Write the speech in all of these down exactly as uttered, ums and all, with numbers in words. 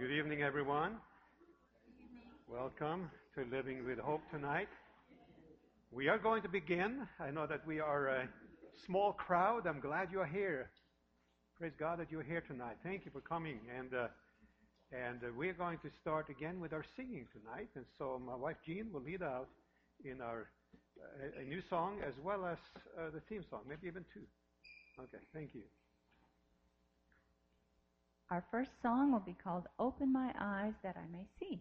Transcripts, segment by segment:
Good evening, everyone. Welcome to Living with Hope tonight. We are going to begin. I know that we are a small crowd. I'm glad you're here. Praise God that you're here tonight. Thank you for coming. And uh, and uh, we're going to start again with our singing tonight. And so my wife Jean will lead out in our uh, a new song as well as uh, the theme song, maybe even two. Okay, thank you. Our first song will be called Open My Eyes That I May See.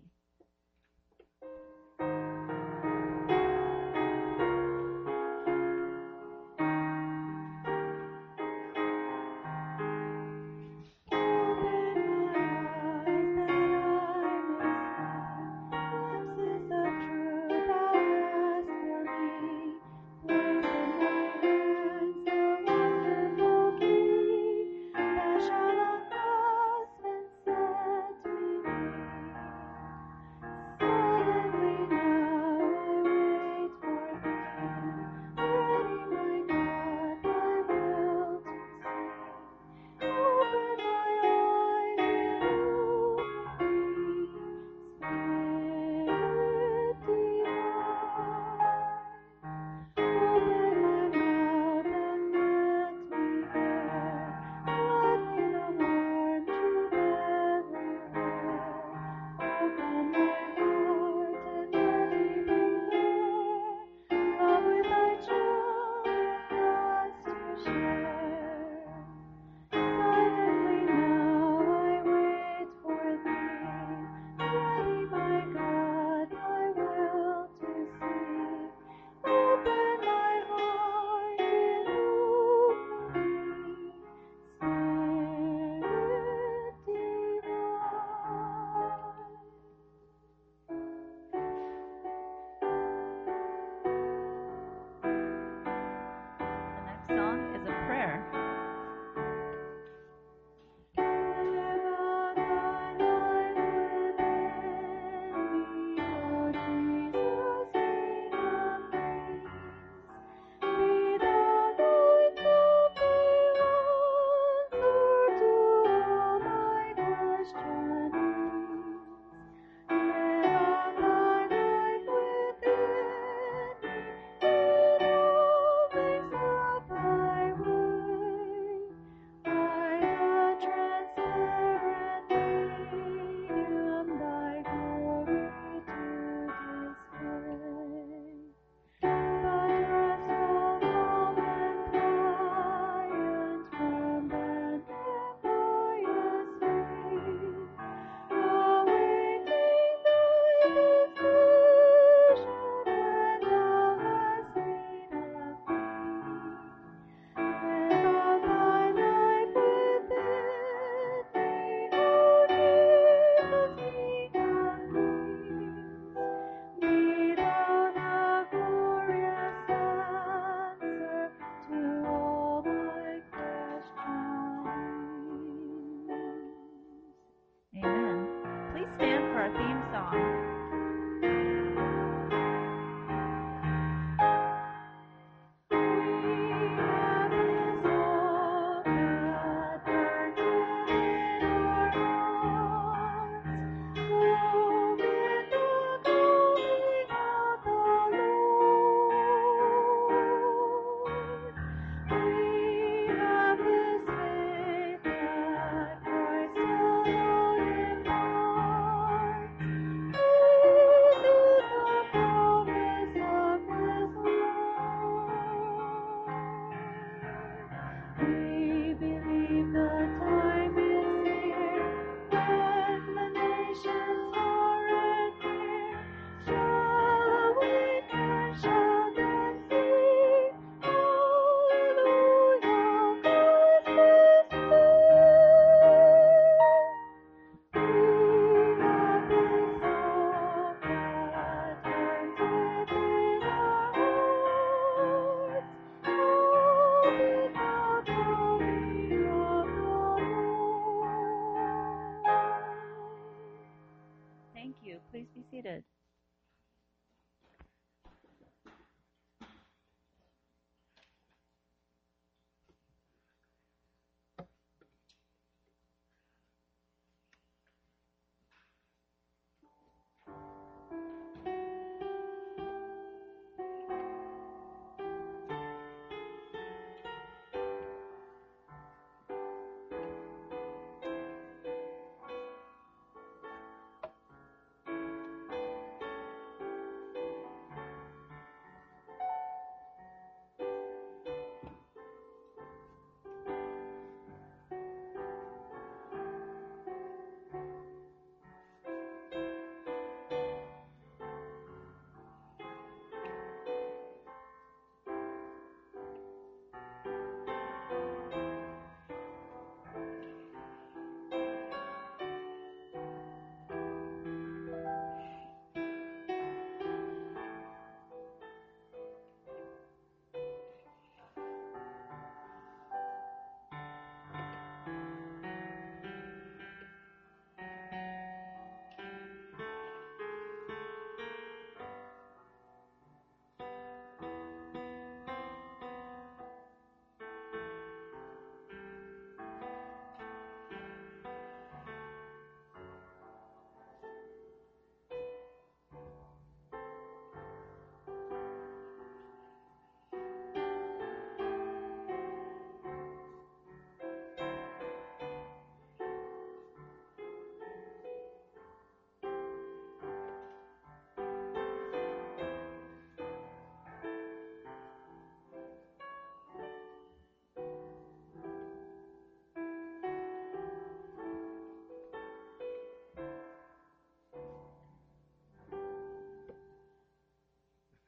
Please be seated.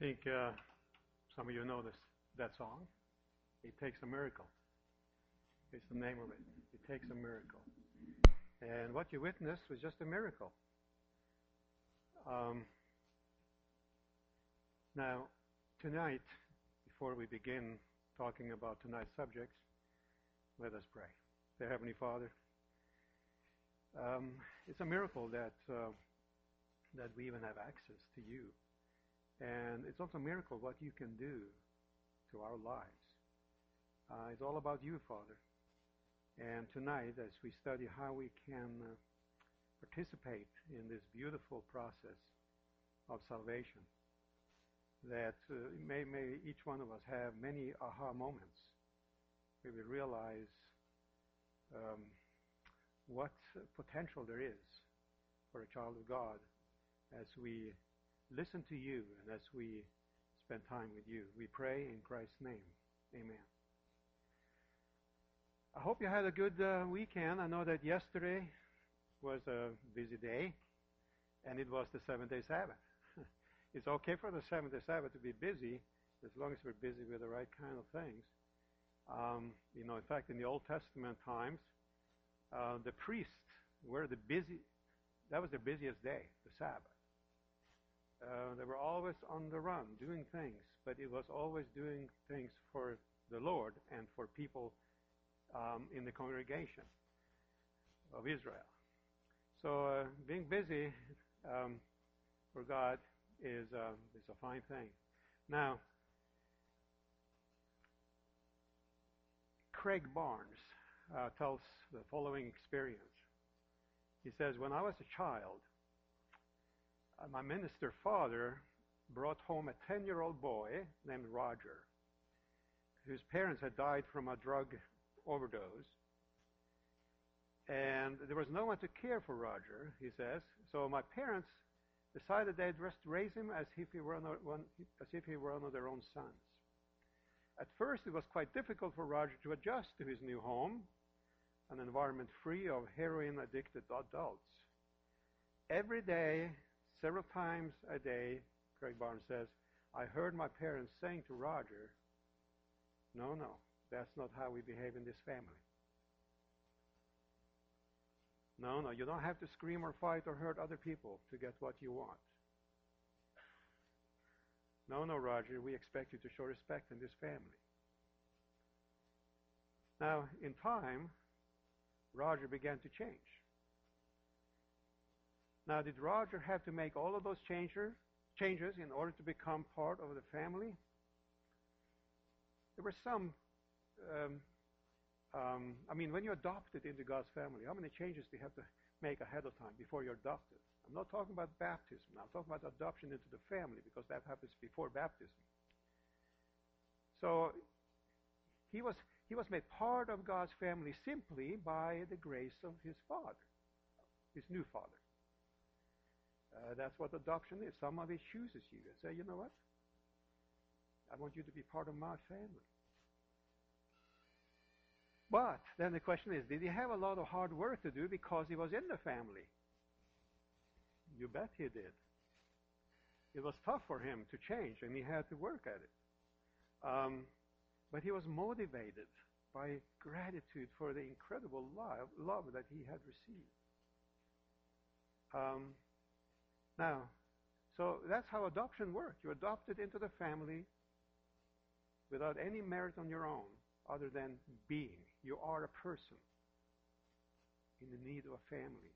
think uh, some of you know this that song. It Takes a Miracle. It's the name of it. It takes a miracle. And what you witnessed was just a miracle. Um, now, tonight, before we begin talking about tonight's subjects, let us pray. Dear Heavenly Father, um, it's a miracle that uh, that we even have access to you. And it's also a miracle what you can do to our lives. Uh, it's all about you, Father. And tonight, as we study how we can uh, participate in this beautiful process of salvation, that uh, may, may each one of us have many aha moments where we realize um, what potential there is for a child of God as we listen to you and as we spend time with you. We pray in Christ's name. Amen. I hope you had a good uh, weekend. I know that yesterday was a busy day, and it was the seventh-day Sabbath. It's okay for the seventh-day Sabbath to be busy as long as we're busy with the right kind of things. Um, you know, in fact, in the Old Testament times, uh, the priests were the busy. That was their busiest day, the Sabbath. Uh, they were always on the run, doing things, but it was always doing things for the Lord and for people um, in the congregation of Israel. So uh, being busy um, for God is, uh, is a fine thing. Now, Craig Barnes uh, tells the following experience. He says, when I was a child, uh, my minister father brought home a ten-year-old boy named Roger, whose parents had died from a drug overdose. And there was no one to care for Roger, he says. So my parents decided they'd just raise him as if he were one, as if he were one of their own sons. At first, it was quite difficult for Roger to adjust to his new home, an environment free of heroin-addicted adults. Every day, several times a day, Craig Barnes says, I heard my parents saying to Roger, no, no, that's not how we behave in this family. No, no, you don't have to scream or fight or hurt other people to get what you want. No, no, Roger, we expect you to show respect in this family. Now, in time, Roger began to change. Now, did Roger have to make all of those changer, changes in order to become part of the family? There were some, um, um, I mean, when you're adopted into God's family, how many changes do you have to make ahead of time before you're adopted? I'm not talking about baptism. I'm talking about adoption into the family, because that happens before baptism. So he was he was made part of God's family simply by the grace of his father, his new father. Uh, that's what adoption is. Somebody chooses you and say, you know what? I want you to be part of my family. But then the question is, did he have a lot of hard work to do because he was in the family? You bet he did. It was tough for him to change, and he had to work at it. Um, but he was motivated by gratitude for the incredible love, love that he had received. Um, now, so that's how adoption works. You're adopted into the family without any merit on your own other than being. You are a person in the need of a family.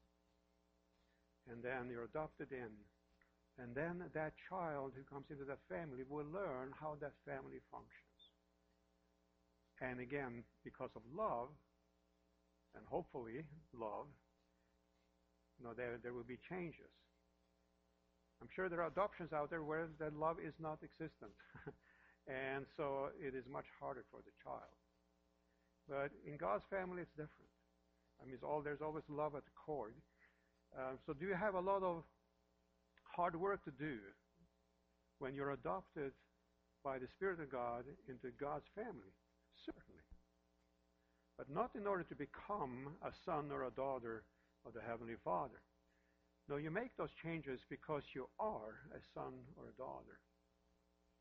And then you're adopted in. And then that child who comes into that family will learn how that family functions. And again, because of love, and hopefully love, you know, there, there will be changes. I'm sure there are adoptions out there where that love is not existent. And so it is much harder for the child. But in God's family, it's different. I mean, it's all, there's always love at the core. Uh, so do you have a lot of hard work to do when you're adopted by the Spirit of God into God's family? Certainly. But not in order to become a son or a daughter of the Heavenly Father. No, you make those changes because you are a son or a daughter.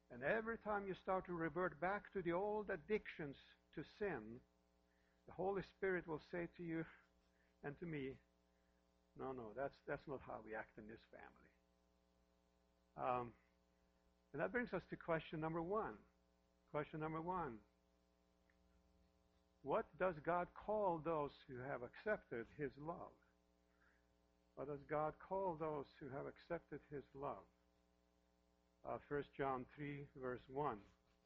And every time you start to revert back to the old addictions to sin, the Holy Spirit will say to you and to me, no, no, that's, that's not how we act in this family. Um, and that brings us to question number one. Question number one. What does God call those who have accepted His love? What does God call those who have accepted His love? Uh, First John three, verse one.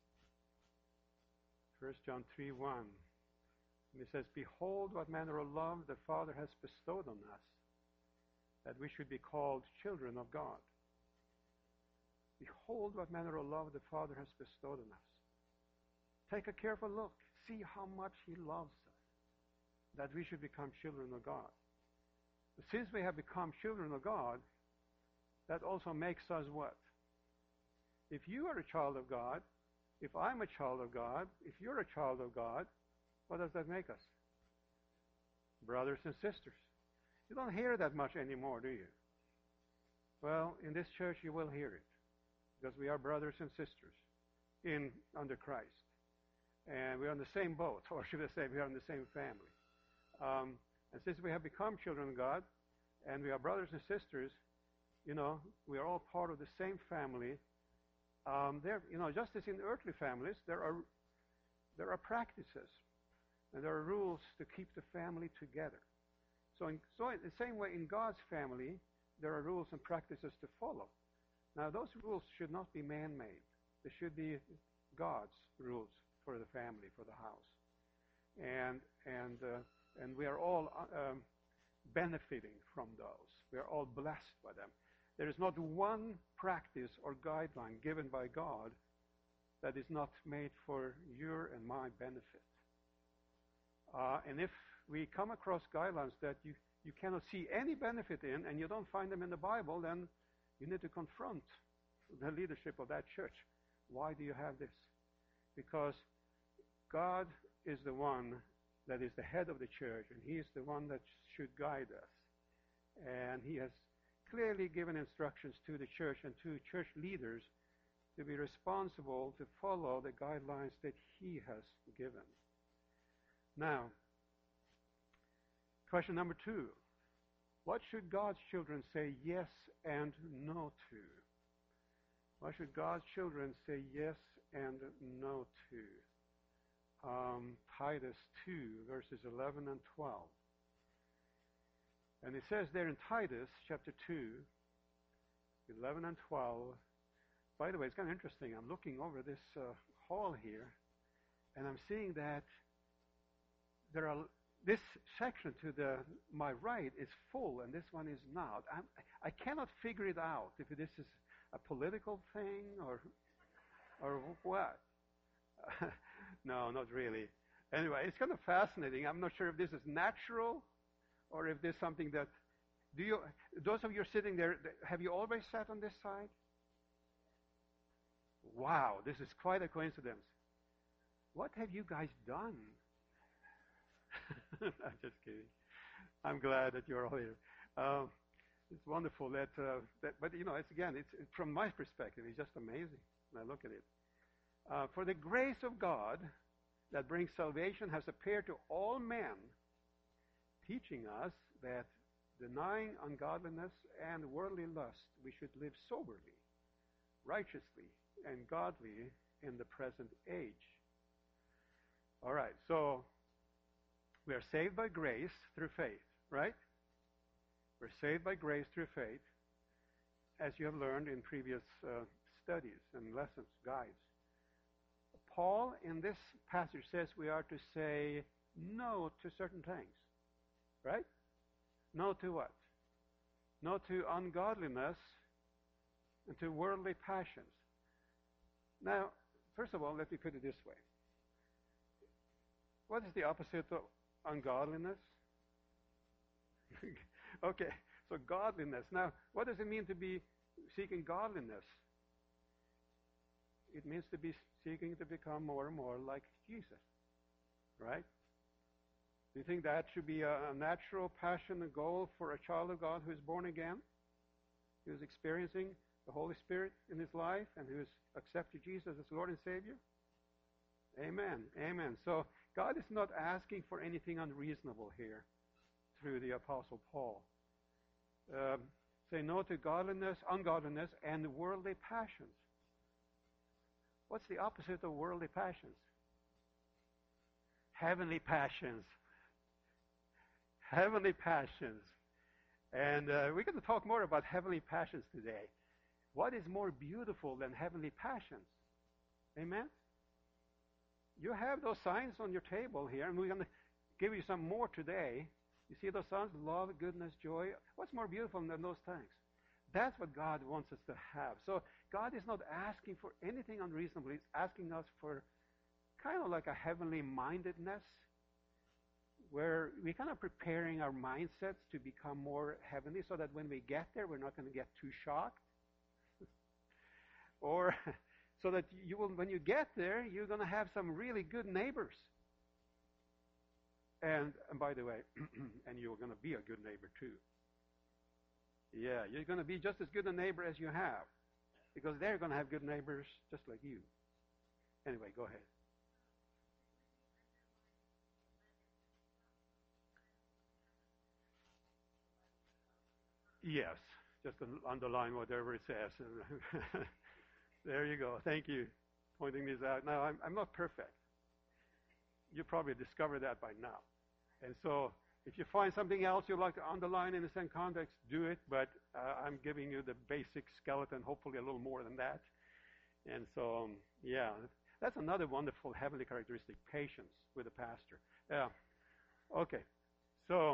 First John three, one. And it says, behold what manner of love the Father has bestowed on us, that we should be called children of God. Behold what manner of love the Father has bestowed on us. Take a careful look. See how much He loves us, that we should become children of God. But since we have become children of God, that also makes us what? If you are a child of God, if I'm a child of God, if you're a child of God, what does that make us? Brothers and sisters. You don't hear that much anymore, do you? Well, in this church you will hear it, because we are brothers and sisters in under Christ. And we're on the same boat, or should I say we are in the same family. Um, and since we have become children of God, and we are brothers and sisters, you know, we are all part of the same family. Um, there, you know, just as in earthly families, there are there are practices, and there are rules to keep the family together. So, in, so in the same way, in God's family, there are rules and practices to follow. Now, those rules should not be man-made. They should be God's rules for the family, for the house, and and uh, and we are all uh, um, benefiting from those. We are all blessed by them. There is not one practice or guideline given by God that is not made for your and my benefit. Uh, and if we come across guidelines that you, you cannot see any benefit in, and you don't find them in the Bible, then you need to confront the leadership of that church. Why do you have this? Because God is the one that is the head of the church, and He is the one that should guide us. And He has clearly given instructions to the church and to church leaders to be responsible to follow the guidelines that He has given. Now, question number two. What should God's children say yes and no to? What should God's children say yes and no to? Um, Titus two, verses eleven and twelve. And it says there in Titus chapter two, eleven and twelve. By the way, it's kind of interesting. I'm looking over this uh, hall here, and I'm seeing that there are this section to the my right is full, and this one is not. I'm, I cannot figure it out if this is a political thing or or what. No, not really. Anyway, it's kind of fascinating. I'm not sure if this is natural or if there's something that, do you, those of you sitting there, have you always sat on this side? Wow, this is quite a coincidence. What have you guys done? I'm just kidding. I'm glad that you're all here. Um, it's wonderful that, uh, that, but you know, it's again, it's from my perspective, it's just amazing when I look at it. Uh, for the grace of God that brings salvation has appeared to all men, teaching us that denying ungodliness and worldly lust, we should live soberly, righteously, and godly in the present age. All right, so we are saved by grace through faith, right? We're saved by grace through faith, as you have learned in previous uh, studies and lessons, guides. Paul, in this passage, says we are to say no to certain things, right? No to what? No to ungodliness and to worldly passions. Now, first of all, let me put it this way. What is the opposite of ungodliness? Okay, so godliness. Now, what does it mean to be seeking godliness? It means to be seeking to become more and more like Jesus, right? Do you think that should be a, a natural passion and goal for a child of God who is born again, who is experiencing the Holy Spirit in his life and who has accepted Jesus as Lord and Savior? Amen. Amen. So God is not asking for anything unreasonable here through the Apostle Paul. Um, say no to godliness, ungodliness, and worldly passions. What's the opposite of worldly passions? Heavenly passions. Heavenly passions. And uh, we're going to talk more about heavenly passions today. What is more beautiful than heavenly passions? Amen? You have those signs on your table here, and we're going to give you some more today. You see those signs? Love, goodness, joy. What's more beautiful than those things? That's what God wants us to have. So God is not asking for anything unreasonable. He's asking us for kind of like a heavenly mindedness, where we're kind of preparing our mindsets to become more heavenly so that when we get there, we're not going to get too shocked. Or so that you will, when you get there, you're going to have some really good neighbors. And, and by the way, and you're going to be a good neighbor too. Yeah, you're going to be just as good a neighbor as you have, because they're going to have good neighbors just like you. Anyway, go ahead. Yes, just underline whatever it says. There you go. Thank you for pointing these out. Now, I'm, I'm not perfect. You probably discovered that by now. And so if you find something else you'd like to underline in the same context, do it. But uh, I'm giving you the basic skeleton, hopefully a little more than that. And so, um, yeah, that's another wonderful heavenly characteristic, patience with the pastor. Yeah. Okay. So,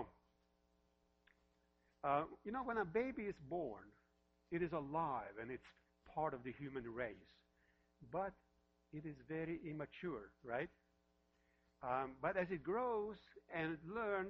uh, you know, when a baby is born, it is alive and it's part of the human race. But it is very immature, right? Um, but as it grows and it learns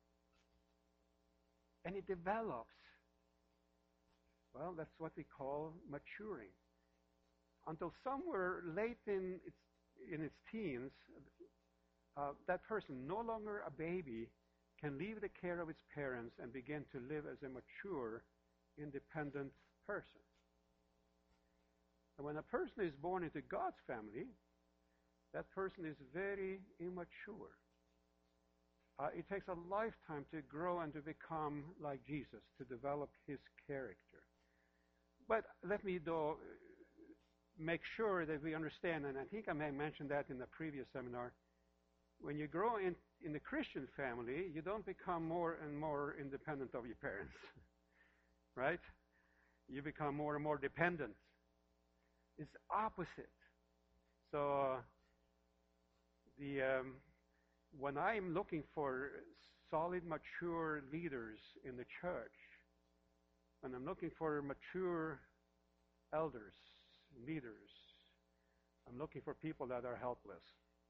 and it develops, well, that's what we call maturing. Until somewhere late in its, in its teens, uh, that person, no longer a baby, can leave the care of its parents and begin to live as a mature, independent person. And when a person is born into God's family, that person is very immature. Uh, it takes a lifetime to grow and to become like Jesus, to develop his character. But let me, though, make sure that we understand, and I think I may have mentioned that in the previous seminar, when you grow in, in the Christian family, you don't become more and more independent of your parents, right? You become more and more dependent. It's opposite. So, uh, the um, when I'm looking for solid, mature leaders in the church, when I'm looking for mature elders, leaders, I'm looking for people that are helpless.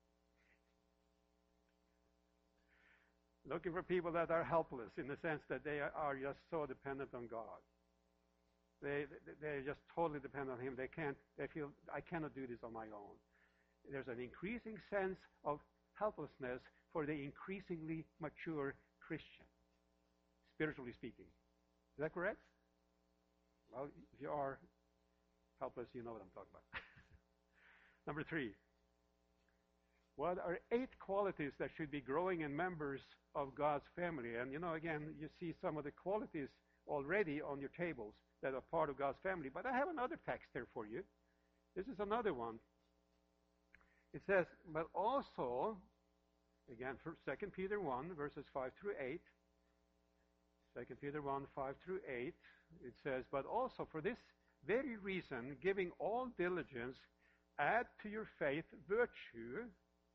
Looking for people that are helpless in the sense that they are just so dependent on God. They they just totally depend on him. They can't. They feel, I cannot do this on my own. There's an increasing sense of helplessness for the increasingly mature Christian, spiritually speaking. Is that correct? Well, if you are helpless, you know what I'm talking about. Number three. What are eight qualities that should be growing in members of God's family? And, you know, again, you see some of the qualities already on your tables that are part of God's family. But I have another text there for you. This is another one. It says, but also, again, for Second Peter one, verses five through eight. Second Peter one, five through eight. It says, but also for this very reason, giving all diligence, add to your faith virtue,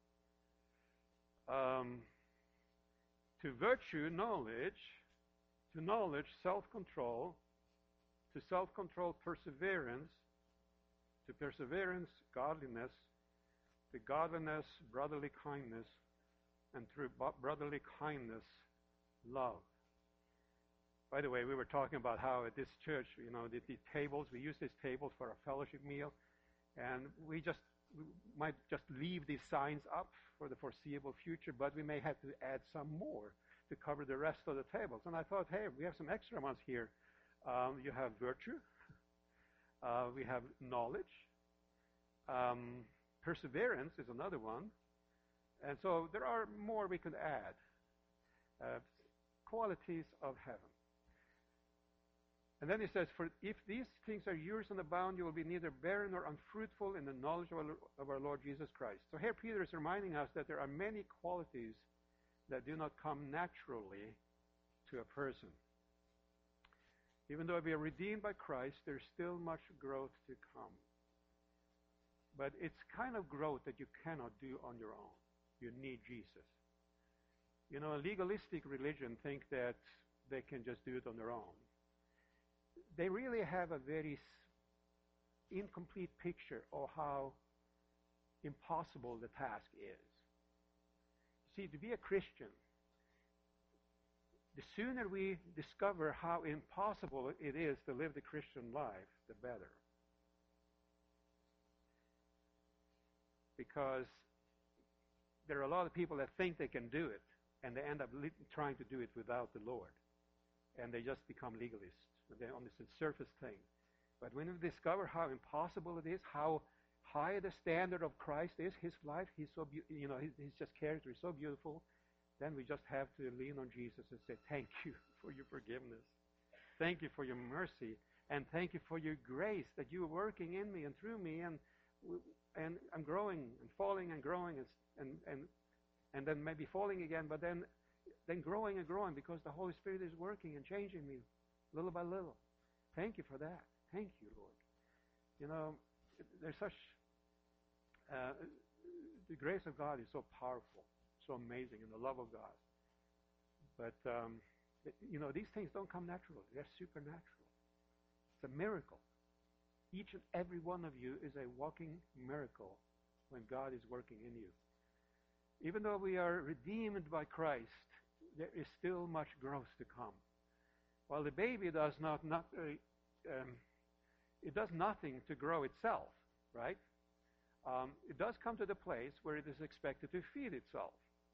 um, to virtue knowledge, to knowledge self-control, to self-control perseverance, to perseverance godliness, to godliness brotherly kindness, and through brotherly kindness love. By the way, we were talking about how at this church, you know, the, the tables, we use these tables for a fellowship meal, and we just we might just leave these signs up for the foreseeable future, but we may have to add some more to cover the rest of the tables. And I thought, hey, we have some extra ones here. Um, you have virtue, Uh, we have knowledge. Um, perseverance is another one. And so there are more we could add. Uh, qualities of heaven. And then he says, for if these things are yours and abound, you will be neither barren nor unfruitful in the knowledge of our, of our Lord Jesus Christ. So here Peter is reminding us that there are many qualities that do not come naturally to a person. Even though we are redeemed by Christ, there's still much growth to come. But it's kind of growth that you cannot do on your own. You need Jesus. You know, a legalistic religion think that they can just do it on their own. They really have a very incomplete picture of how impossible the task is. See, to be a Christian, the sooner we discover how impossible it is to live the Christian life, the better. Because there are a lot of people that think they can do it, and they end up li- trying to do it without the Lord. And they just become legalists. They're on this surface thing. But when we discover how impossible it is, how high the standard of Christ is, his life, he's so be- you know, his, his just character is so beautiful, then we just have to lean on Jesus and say, thank you for your forgiveness. Thank you for your mercy. And thank you for your grace that you are working in me and through me. And and I'm growing and falling and growing and and and, and then maybe falling again, but then then growing and growing because the Holy Spirit is working and changing me little by little. Thank you for that. Thank you, Lord. You know, there's such, uh, the grace of God is so powerful, so amazing, and the love of God. But, um, it, you know, these things don't come naturally. They're supernatural. It's a miracle. Each and every one of you is a walking miracle when God is working in you. Even though we are redeemed by Christ, there is still much growth to come. While the baby does not, not uh, um, it does nothing to grow itself, right? Um, it does come to the place where it is expected to feed itself.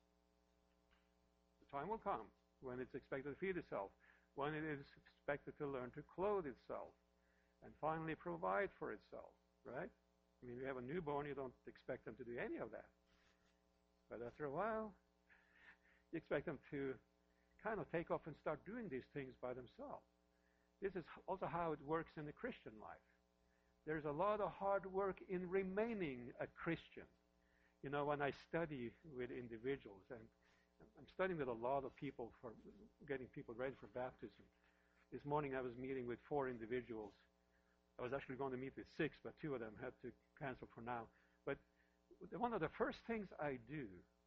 The time will come when it's expected to feed itself, when it is expected to learn to clothe itself, and finally provide for itself, right? I mean, you have a newborn, you don't expect them to do any of that. But after a while, you expect them to kind of take off and start doing these things by themselves. This is also how it works in the Christian life. There's a lot of hard work in remaining a Christian. You know, when I study with individuals, and I'm studying with a lot of people for getting people ready for baptism. This morning I was meeting with four individuals. I was actually going to meet with six, but two of them had to cancel for now. But one of the first things I do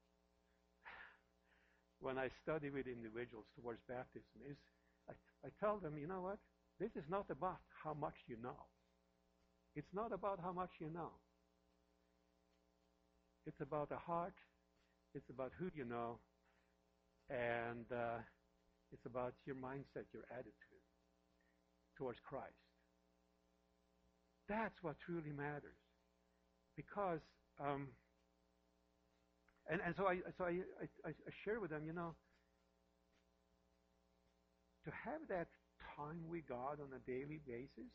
when I study with individuals towards baptism is I, I tell them, you know what? This is not about how much you know. It's not about how much you know. It's about the heart. It's about who you know. And uh, it's about your mindset, your attitude towards Christ. That's what truly matters. Because um, And, and so I so I, I, I share with them, you know, to have that time with God on a daily basis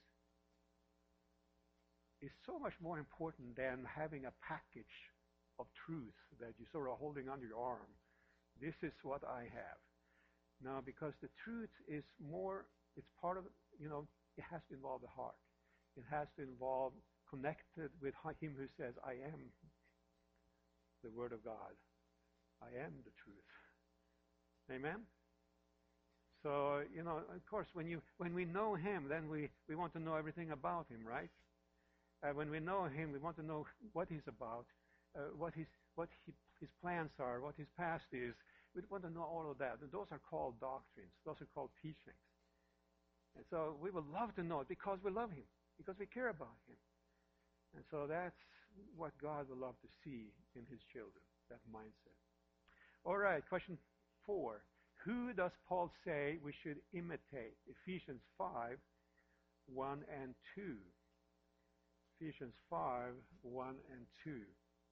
is so much more important than having a package of truth that you sort of holding under your arm. This is what I have. No, because the truth is more, it's part of, you know, it has to involve the heart. It has to involve connected with him who says, I am the Word of God. I am the truth. Amen? So, you know, of course, when you when we know him, then we, we want to know everything about him, right? Uh, when we know him, we want to know what he's about, uh, what his what he, his plans are, what his past is. We want to know all of that. And those are called doctrines. Those are called teachings. And so we would love to know it because we love him, because we care about him. And so that's what God would love to see in his children, that mindset. All right, question four. Who does Paul say we should imitate? Ephesians five, one and two. Ephesians five, one and two.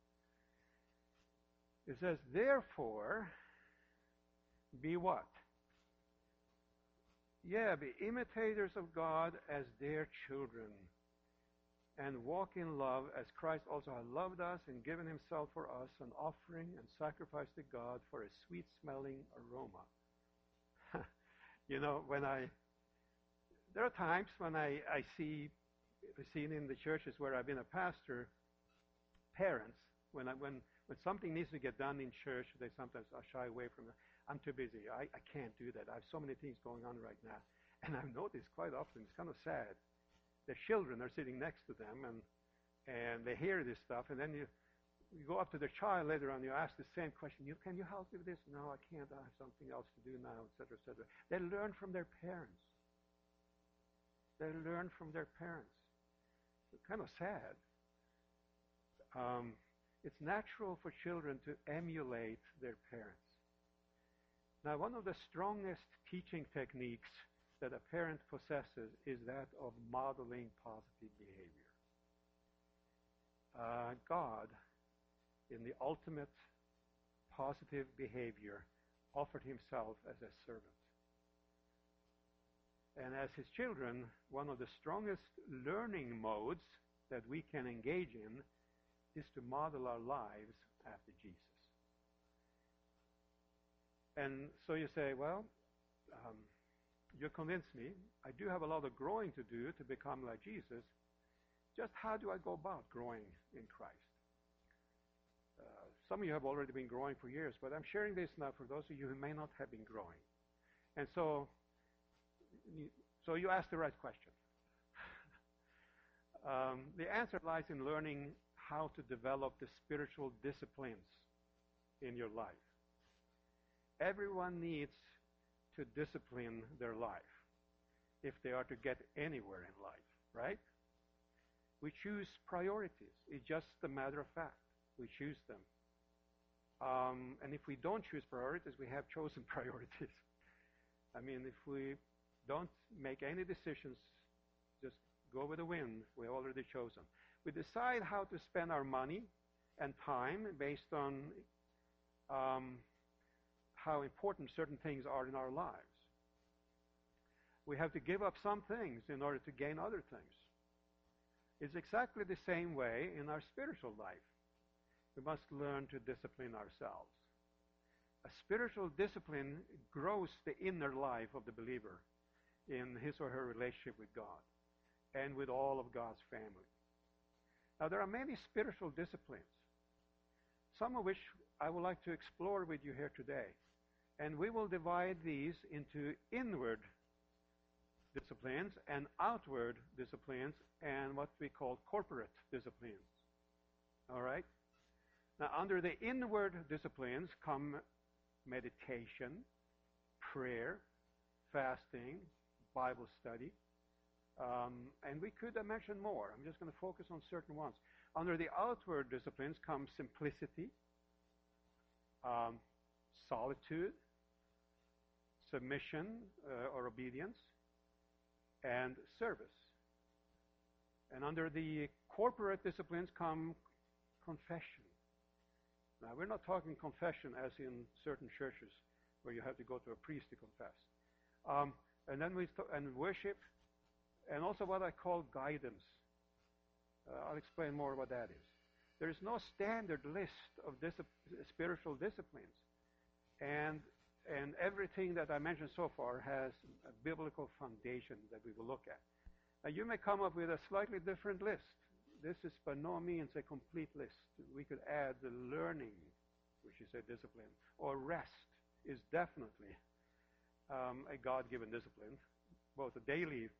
It says, therefore, be what? Yeah, be imitators of God as their children. and walk in love as Christ also has loved us and given himself for us, an offering and sacrifice to God for a sweet-smelling aroma. You know, when I, there are times when I, I see, seen in the churches where I've been a pastor, parents, when I, when when something needs to get done in church, they sometimes are shy away from it. I'm too busy. I, I can't do that. I have so many things going on right now. And I've noticed quite often, it's kind of sad. Their children are sitting next to them, and and they hear this stuff, and then you, you go up to their child later on, you ask the same question, you, can you help me with this? No, I can't. I have something else to do now, et cetera, et cetera. They learn from their parents. They learn from their parents. It's kind of sad. Um, it's natural for children to emulate their parents. Now, one of the strongest teaching techniques that a parent possesses is that of modeling positive behavior. Uh, God, in the ultimate positive behavior, offered himself as a servant. And as his children, one of the strongest learning modes that we can engage in is to model our lives after Jesus. And so you say, well, um, you convinced me. I do have a lot of growing to do to become like Jesus. Just how do I go about growing in Christ? Uh, some of you have already been growing for years, but I'm sharing this now for those of you who may not have been growing. And so, so you asked the right question. um, the answer lies in learning how to develop the spiritual disciplines in your life. Everyone needs to discipline their life if they are to get anywhere in life, right? We choose priorities. It's just a matter of fact. We choose them. Um, and if we don't choose priorities, we have chosen priorities. I mean, if we don't make any decisions, just go with the wind, we've already chosen. We decide how to spend our money and time based on um, how important certain things are in our lives. We have to give up some things in order to gain other things. It's exactly the same way in our spiritual life. We must learn to discipline ourselves. A spiritual discipline grows the inner life of the believer in his or her relationship with God and with all of God's family. Now, there are many spiritual disciplines, some of which I would like to explore with you here today. And we will divide these into inward disciplines and outward disciplines and what we call corporate disciplines. All right? Now, under the inward disciplines come meditation, prayer, fasting, Bible study, um, and we could mention more. I'm just going to focus on certain ones. Under the outward disciplines come simplicity, um, solitude, submission uh, or obedience, and service. And under the corporate disciplines come confession. Now, we're not talking confession as in certain churches where you have to go to a priest to confess. Um, and then we st- and worship, and also what I call guidance. Uh, I'll explain more what that is. There is no standard list of dis- spiritual disciplines. And And everything that I mentioned so far has a biblical foundation that we will look at. Now, you may come up with a slightly different list. This is by no means a complete list. We could add the learning, which is a discipline, or rest is definitely um, a God-given discipline, both a daily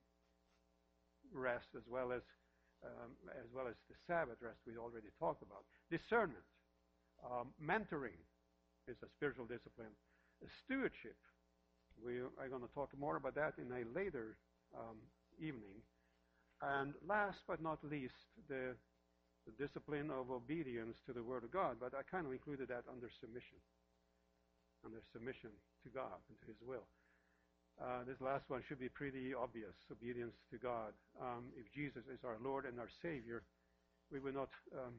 rest as well as um, as well as the Sabbath rest we already talked about. Discernment, um, mentoring is a spiritual discipline. Stewardship, we are going to talk more about that in a later um, evening. And last but not least, the, the discipline of obedience to the Word of God, but I kind of included that under submission, under submission to God and to His will. Uh, this last one should be pretty obvious, obedience to God. Um, if Jesus is our Lord and our Savior, we will not, um,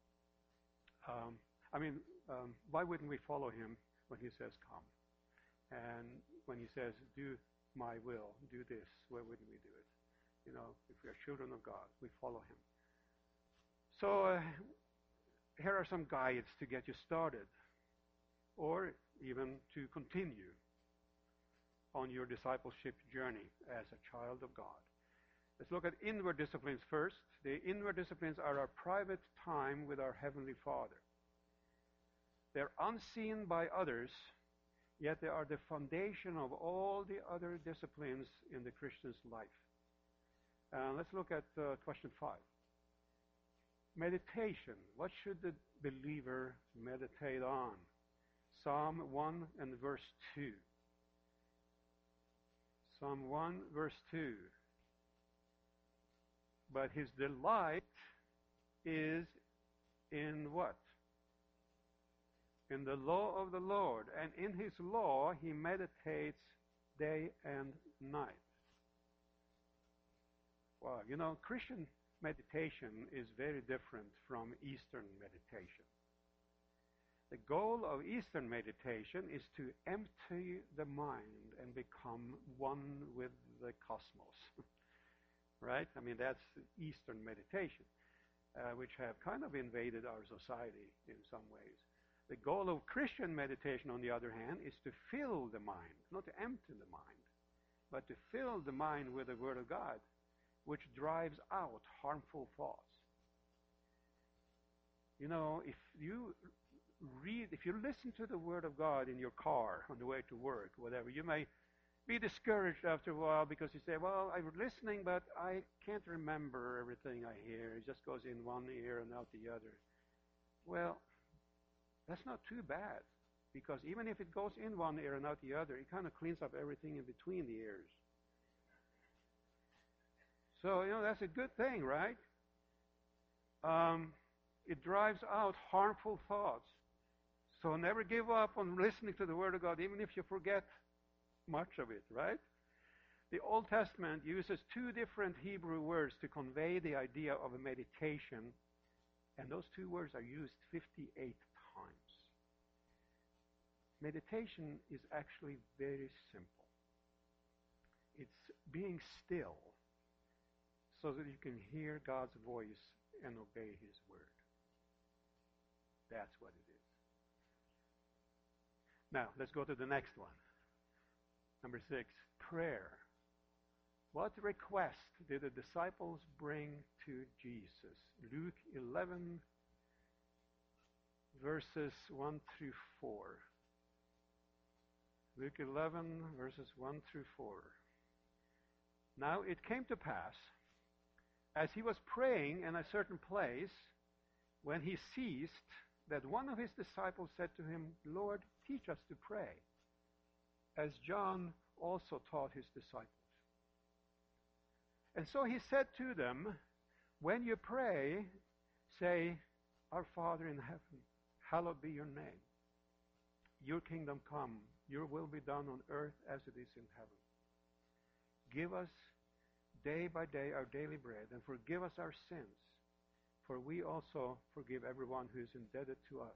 um, I mean, um, why wouldn't we follow Him when He says, come? And when He says, do my will, do this, why wouldn't we do it? You know, if we are children of God, we follow Him. So uh, here are some guides to get you started, or even to continue on your discipleship journey as a child of God. Let's look at inward disciplines first. The inward disciplines are our private time with our Heavenly Father. They're unseen by others, yet they are the foundation of all the other disciplines in the Christian's life. Uh, let's look at uh, question five. Meditation. What should the believer meditate on? Psalm one and verse two. Psalm one, verse two. But his delight is in what? In the law of the Lord, and in his law he meditates day and night. Well, you know, Christian meditation is very different from Eastern meditation. The goal of Eastern meditation is to empty the mind and become one with the cosmos. Right? I mean, that's Eastern meditation, uh, which have kind of invaded our society in some ways. The goal of Christian meditation, on the other hand, is to fill the mind, not to empty the mind, but to fill the mind with the Word of God, which drives out harmful thoughts. You know, if you read, if you listen to the Word of God in your car on the way to work, whatever, you may be discouraged after a while because you say, well, I'm listening, but I can't remember everything I hear. It just goes in one ear and out the other. Well, that's not too bad, because even if it goes in one ear and out the other, it kind of cleans up everything in between the ears. So, you know, that's a good thing, right? Um, it drives out harmful thoughts. So never give up on listening to the Word of God, even if you forget much of it, right? The Old Testament uses two different Hebrew words to convey the idea of a meditation, and those two words are used fifty-eight times. Meditation is actually very simple. It's being still so that you can hear God's voice and obey His Word. That's what it is. Now, let's go to the next one. Number six, prayer. What request did the disciples bring to Jesus? Luke eleven, verses one through four. Luke eleven, verses one through four. Now it came to pass, as he was praying in a certain place, when he ceased, that one of his disciples said to him, Lord, teach us to pray, as John also taught his disciples. And so he said to them, when you pray, say, Our Father in heaven, hallowed be your name. Your kingdom come, your will be done on earth as it is in heaven. Give us day by day our daily bread, and forgive us our sins, for we also forgive everyone who is indebted to us.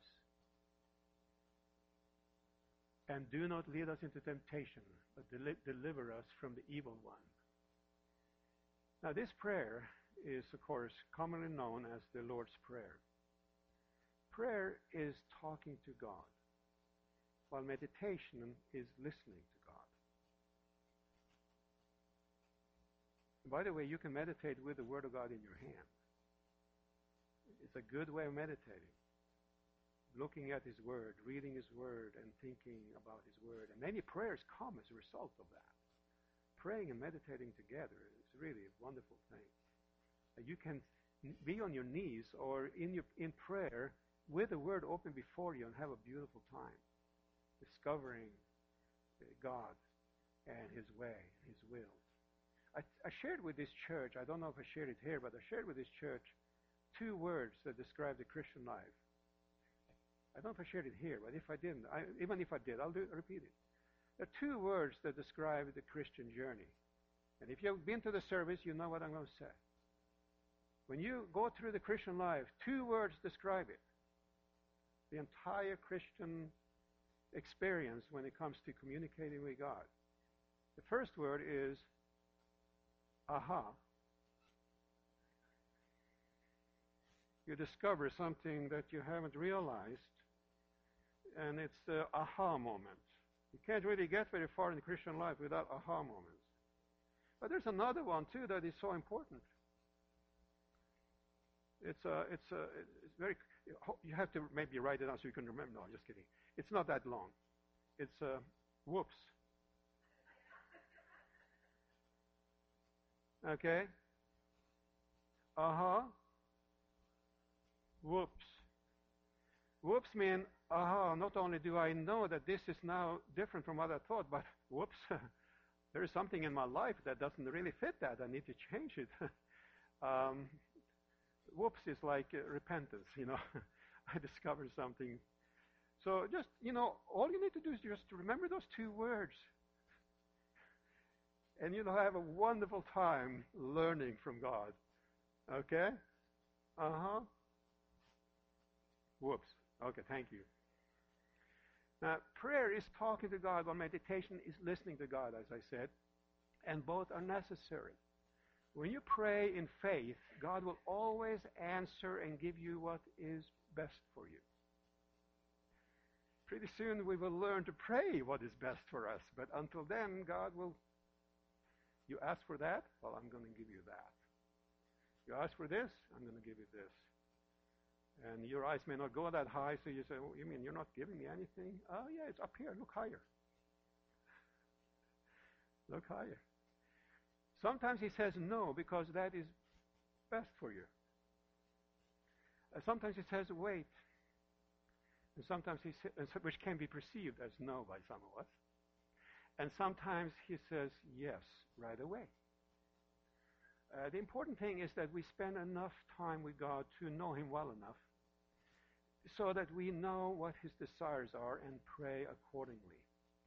And do not lead us into temptation, but deli- deliver us from the evil one. Now, this prayer is, of course, commonly known as the Lord's Prayer. Prayer is talking to God, while meditation is listening to God. And by the way, you can meditate with the Word of God in your hand. It's a good way of meditating. Looking at His Word, reading His Word, and thinking about His Word. And many prayers come as a result of that. Praying and meditating together is really a wonderful thing. You can be on your knees or in your in prayer with the Word open before you and have a beautiful time, discovering God and His way, His will. I, I shared with this church, I don't know if I shared it here, but I shared with this church two words that describe the Christian life. I don't know if I shared it here, but if I didn't, I, even if I did, I'll do, repeat it. There are two words that describe the Christian journey. And if you've been to the service, you know what I'm going to say. When you go through the Christian life, two words describe it. The entire Christian experience when it comes to communicating with God. The first word is aha. you discover something that you haven't realized, and it's the aha moment. You can't really get very far in the Christian life without aha moments. But there's another one too that is so important. It's a, it's a, it's very. You have to maybe write it down so you can remember. No, I'm just kidding. It's not that long. It's a whoops. Okay. Uh-huh. Whoops. Whoops mean, aha, not only do I know that this is now different from what I thought, but whoops, there is something in my life that doesn't really fit that. I need to change it. um, whoops is like uh, repentance, you know. I discovered something. So just, you know, all you need to do is just remember those two words. And you'll have a wonderful time learning from God. Okay? Uh-huh. Whoops. Okay, thank you. Now, prayer is talking to God, while meditation is listening to God, as I said, and both are necessary. When you pray in faith, God will always answer and give you what is best for you. Pretty soon we will learn to pray what is best for us, but until then, God will, you ask for that? Well, I'm going to give you that. You ask for this? I'm going to give you this. And your eyes may not go that high, so you say, well, you mean you're not giving me anything? Oh, yeah, it's up here. Look higher. Look higher. Sometimes he says no, because that is best for you. Uh, sometimes he says wait. And sometimes he sa- which can be perceived as no by some of us. And sometimes he says yes right away. Uh, the important thing is that we spend enough time with God to know him well enough so that we know what his desires are and pray accordingly.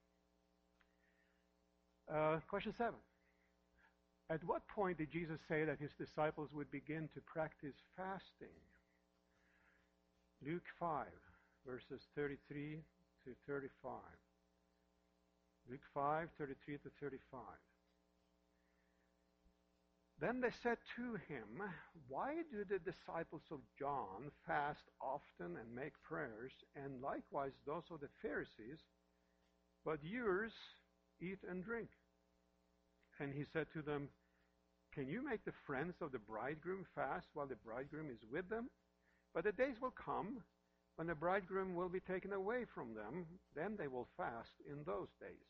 Uh, question seven. At what point did Jesus say that his disciples would begin to practice fasting? Luke five, verses thirty-three to thirty-five. Luke five, thirty-three to thirty-five. Then they said to him, why do the disciples of John fast often and make prayers, and likewise those of the Pharisees, but yours eat and drink? And he said to them, can you make the friends of the bridegroom fast while the bridegroom is with them? But the days will come when the bridegroom will be taken away from them, then they will fast in those days.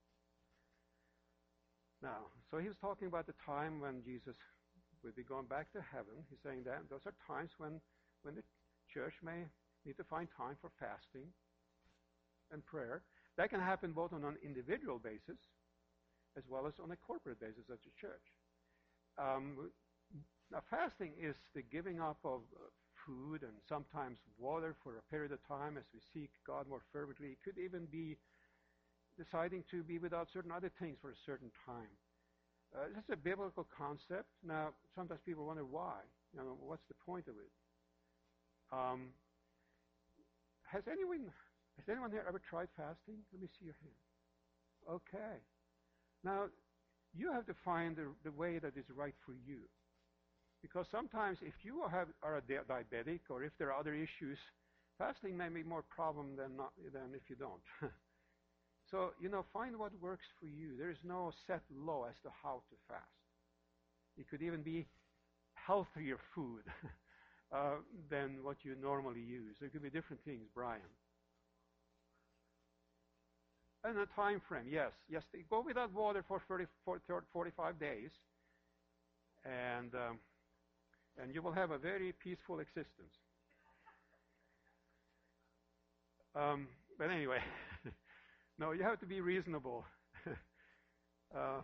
Now, so he was talking about the time when Jesus will be going back to heaven. He's saying that those are times when, when the church may need to find time for fasting and prayer. That can happen both on an individual basis as well as on a corporate basis as a church. Um, now, fasting is the giving up of uh, food and sometimes water for a period of time as we seek God more fervently. It could even be deciding to be without certain other things for a certain time. Uh, this is a biblical concept. Now, sometimes people wonder why. You know, what's the point of it? Um, has anyone has anyone here ever tried fasting? Let me see your hand. Okay. Now, you have to find the, the way that is right for you. Because sometimes if you have, are a di- diabetic or if there are other issues, fasting may be more problem than, not, than if you don't. So, you know, find what works for you. There is no set law as to how to fast. It could even be healthier food uh, than what you normally use. It could be different things, Brian. And a time frame, yes. Yes, go without water for thirty, forty-five days, and, um, and you will have a very peaceful existence. Um, but anyway... No, you have to be reasonable. uh,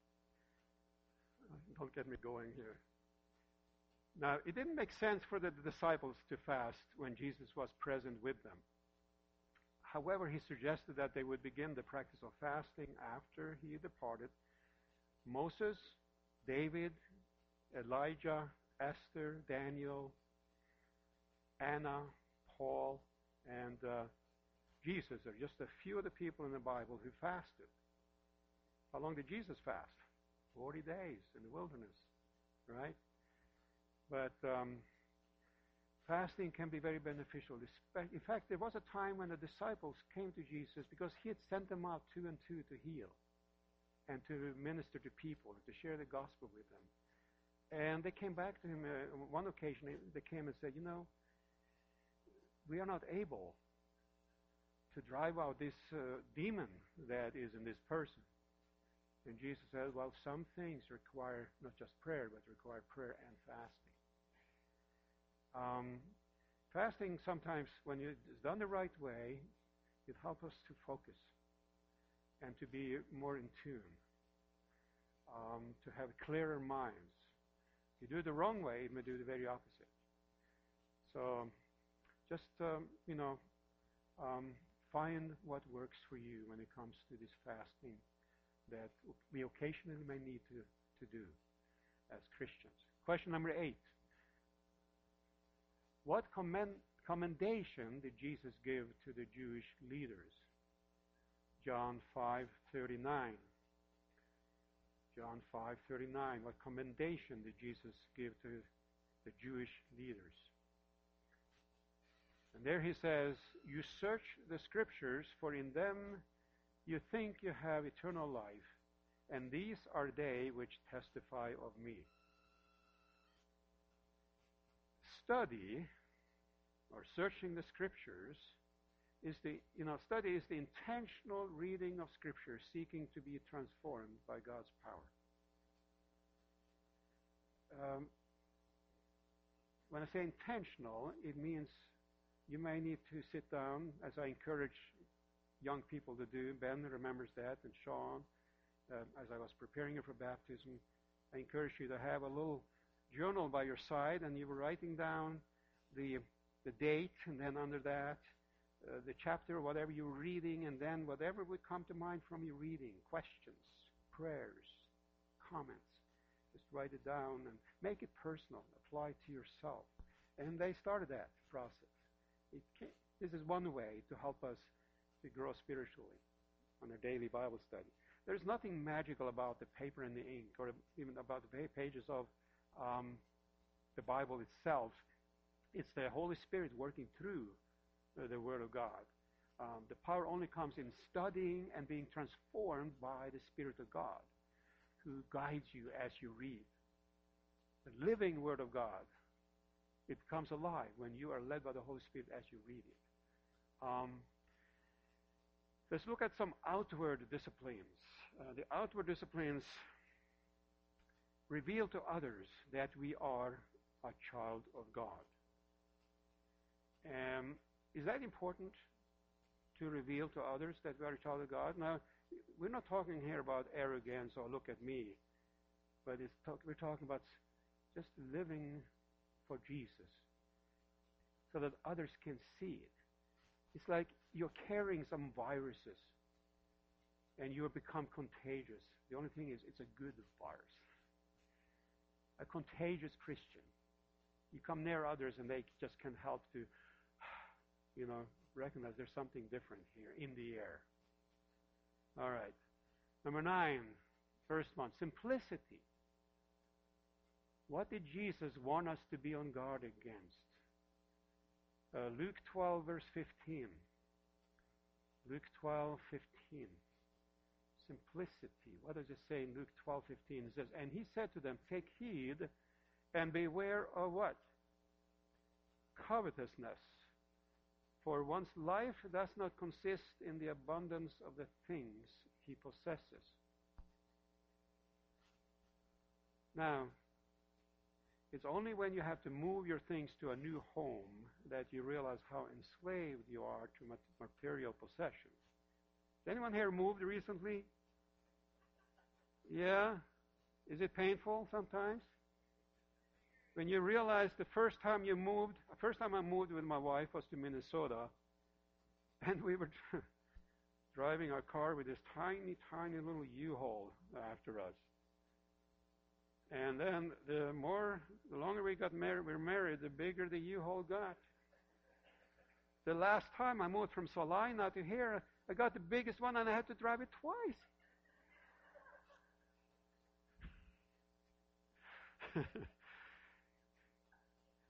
don't get me going here. Now, it didn't make sense for the disciples to fast when Jesus was present with them. However, he suggested that they would begin the practice of fasting after he departed. Moses, David, Elijah, Esther, Daniel, Anna, Paul, and uh, Jesus are just a few of the people in the Bible who fasted. How long did Jesus fast? Forty days in the wilderness, right? But um, fasting can be very beneficial. In fact, there was a time when the disciples came to Jesus because he had sent them out two and two to heal and to minister to people, to share the gospel with them. And they came back to him uh, on one occasion. They, they came and said, you know, we are not able to drive out this uh, demon that is in this person. And Jesus said, well, some things require not just prayer, but require prayer and fasting. Um, fasting sometimes, when it's done the right way, it helps us to focus and to be more in tune, um, to have clearer minds. If you do it the wrong way, it may do the very opposite. So just, um, you know, um, find what works for you when it comes to this fasting that we occasionally may need to, to do as Christians. Question number eight. What commend, commendation did Jesus give to the Jewish leaders? John five thirty-nine. John five thirty-nine. What commendation did Jesus give to the Jewish leaders? And there he says, you search the scriptures, for in them you think you have eternal life, and these are they which testify of me. Study, or searching the scriptures, is the, you know, study is the intentional reading of scripture, seeking to be transformed by God's power. Um, when I say intentional, it means you may need to sit down, as I encourage young people to do. Ben remembers that, and Sean, uh, as I was preparing you for baptism, I encourage you to have a little journal by your side, and you were writing down the the date, and then under that, uh, the chapter, whatever you were reading, and then whatever would come to mind from your reading, questions, prayers, comments. Just write it down and make it personal. Apply it to yourself. And they started that process. It can, this is one way to help us to grow spiritually on our daily Bible study. There's nothing magical about the paper and the ink, or even about the pages of um, the Bible itself. It's the Holy Spirit working through uh, the Word of God. Um, the power only comes in studying and being transformed by the Spirit of God, who guides you as you read. The living Word of God, it comes alive when you are led by the Holy Spirit as you read it. Um, let's look at some outward disciplines. Uh, the outward disciplines reveal to others that we are a child of God. Um, is that important to reveal to others that we are a child of God? Now, we're not talking here about arrogance or look at me, but it's talk, we're talking about just living for Jesus so that others can see it. It's like you're carrying some viruses and you have become contagious. The only thing is it's a good virus. A contagious Christian. You come near others and they just can't help to, you know, recognize there's something different here in the air. All right. Number nine, first one, simplicity. What did Jesus want us to be on guard against? Uh, Luke twelve, verse fifteen. Luke twelve, fifteen. Simplicity. What does it say in Luke twelve, fifteen? It says, and he said to them, take heed and beware of what? Covetousness. For one's life does not consist in the abundance of the things he possesses. Now, it's only when you have to move your things to a new home that you realize how enslaved you are to material possessions. Has anyone here moved recently? Yeah? Is it painful sometimes? When you realize the first time you moved, the first time I moved with my wife was to Minnesota, and we were driving our car with this tiny, tiny little U-Haul after us. And then the more, the longer we got married, we were married, the bigger the U-Haul got. The last time I moved from Salina to here, I got the biggest one and I had to drive it twice.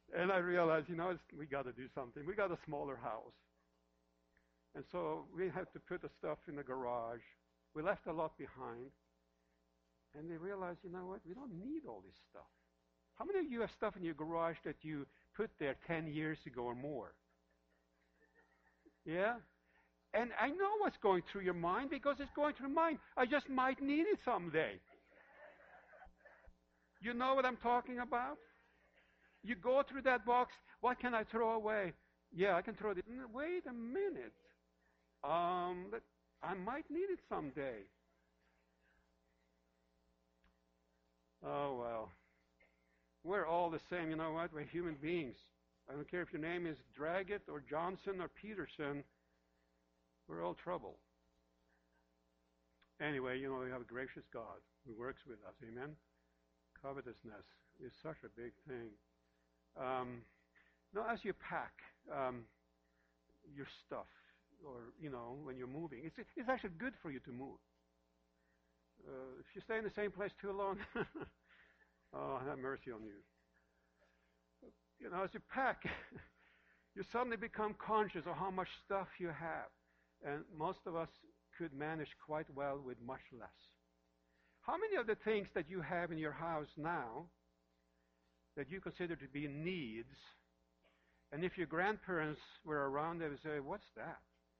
And I realized, you know, it's, we got to do something. We got a smaller house. And so we had to put the stuff in the garage. We left a lot behind. And we realized, you know what, we don't need all this stuff. How many of you have stuff in your garage that you put there ten years ago or more? Yeah? And I know what's going through your mind because it's going through mine. I just might need it someday. You know what I'm talking about? You go through that box, what can I throw away? Yeah, I can throw it. Wait a minute. Um, I might need it someday. Oh, well. We're all the same, you know what? We're human beings. I don't care if your name is Draggett or Johnson or Peterson. We're all trouble. Anyway, you know, we have a gracious God who works with us. Amen? Covetousness is such a big thing. Um, now, as you pack um, your stuff, or, you know, when you're moving, it's, it's actually good for you to move. Uh, if you stay in the same place too long, oh, have mercy on you. You know, as you pack, you suddenly become conscious of how much stuff you have. And most of us could manage quite well with much less. How many of the things that you have in your house now that you consider to be needs, and if your grandparents were around, they would say, what's that?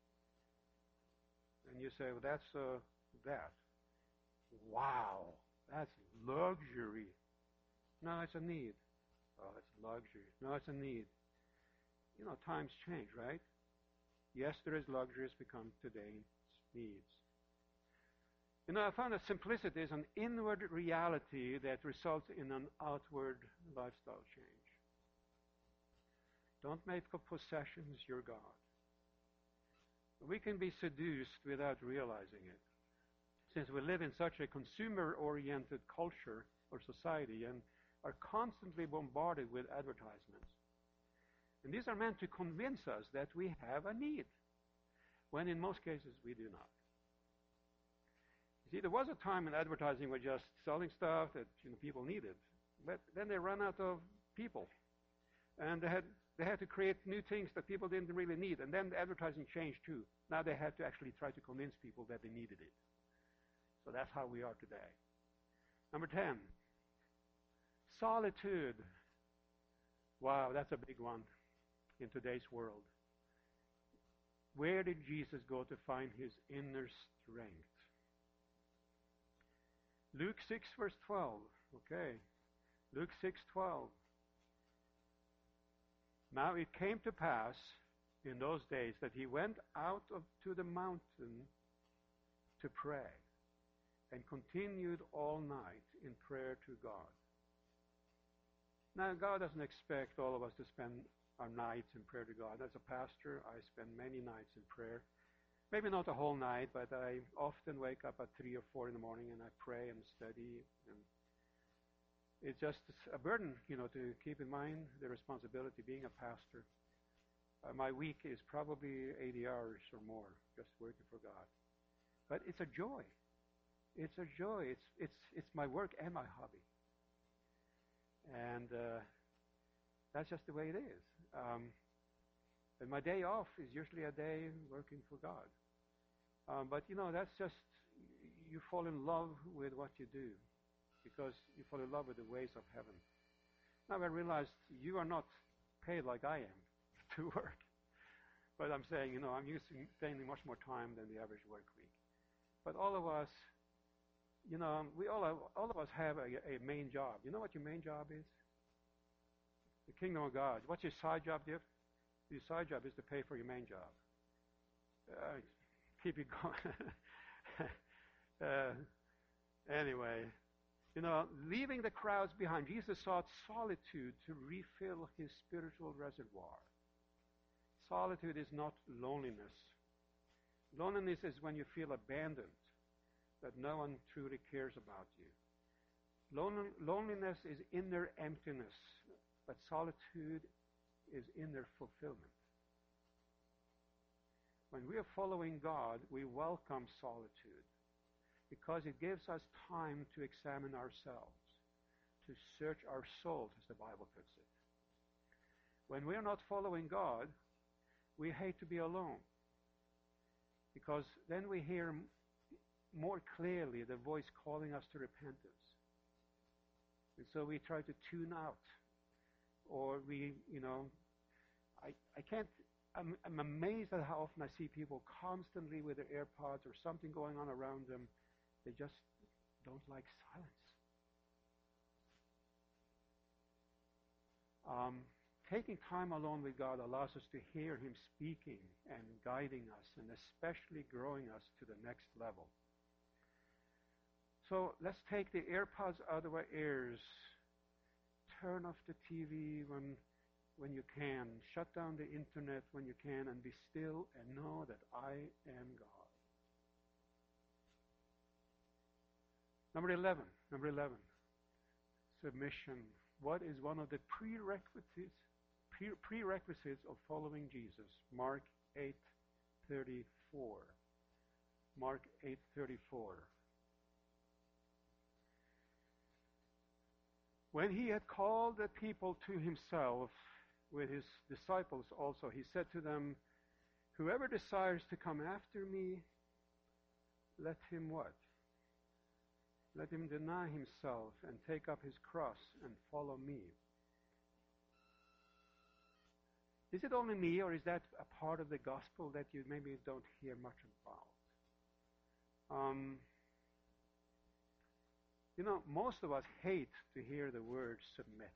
And you say, well, that's uh, that. Wow, that's luxury. No, it's a need. Oh, it's luxury. No, it's a need. You know, times change, right? Yesterday's luxuries become today's needs. You know, I found that simplicity is an inward reality that results in an outward lifestyle change. Don't make of possessions your God. We can be seduced without realizing it. Since we live in such a consumer-oriented culture or society and are constantly bombarded with advertisements. And these are meant to convince us that we have a need, when in most cases we do not. You see, there was a time when advertising was just selling stuff that, you know, people needed. But then they ran out of people. And they had, they had to create new things that people didn't really need. And then the advertising changed too. Now they had to actually try to convince people that they needed it. So that's how we are today. Number ten, solitude. Wow, that's a big one in today's world. Where did Jesus go to find his inner strength? Luke six, verse twelve. Okay. Luke six, twelve. Now it came to pass in those days that he went out of, to the mountain to pray and continued all night in prayer to God. Now, God doesn't expect all of us to spend our nights in prayer to God. As a pastor, I spend many nights in prayer. Maybe not the whole night, but I often wake up at three or four in the morning and I pray and study. And it's just a burden, you know, to keep in mind the responsibility being a pastor. Uh, my week is probably eighty hours or more just working for God. But it's a joy. It's a joy. It's it's it's my work and my hobby. And uh, that's just the way it is. Um, and my day off is usually a day working for God. Um, but, you know, that's just, you fall in love with what you do because you fall in love with the ways of heaven. Now I realized you are not paid like I am to work. But I'm saying, you know, I'm using spending much more time than the average work week. But all of us, you know, we all have, all of us have a, a main job. You know what your main job is? The kingdom of God. What's your side job, Dick? Your side job is to pay for your main job. Uh, keep it going. uh, anyway, you know, leaving the crowds behind, Jesus sought solitude to refill his spiritual reservoir. Solitude is not loneliness. Loneliness is when you feel abandoned, that no one truly cares about you. Lon- loneliness is inner emptiness, but solitude is inner fulfillment. When we are following God, we welcome solitude because it gives us time to examine ourselves, to search our souls, as the Bible puts it. When we're not following God, we hate to be alone, because then we hear more clearly the voice calling us to repentance. And so we try to tune out, or we, you know, I, I can't, I'm, I'm amazed at how often I see people constantly with their AirPods or something going on around them. They just don't like silence. Um, taking time alone with God allows us to hear Him speaking and guiding us, and especially growing us to the next level. So let's take the AirPods out of our ears. Turn off the T V when, when you can. Shut down the internet when you can, and be still and know that I am God. Number eleven. Number eleven. Submission. What is one of the prerequisites pre- prerequisites of following Jesus? Mark eight thirty-four. Mark eight thirty-four. When he had called the people to himself with his disciples also, he said to them, "Whoever desires to come after me, let him" what? "Let him deny himself and take up his cross and follow me." Is it only me, or is that a part of the gospel that you maybe don't hear much about? Um, you know, most of us hate to hear the word submit.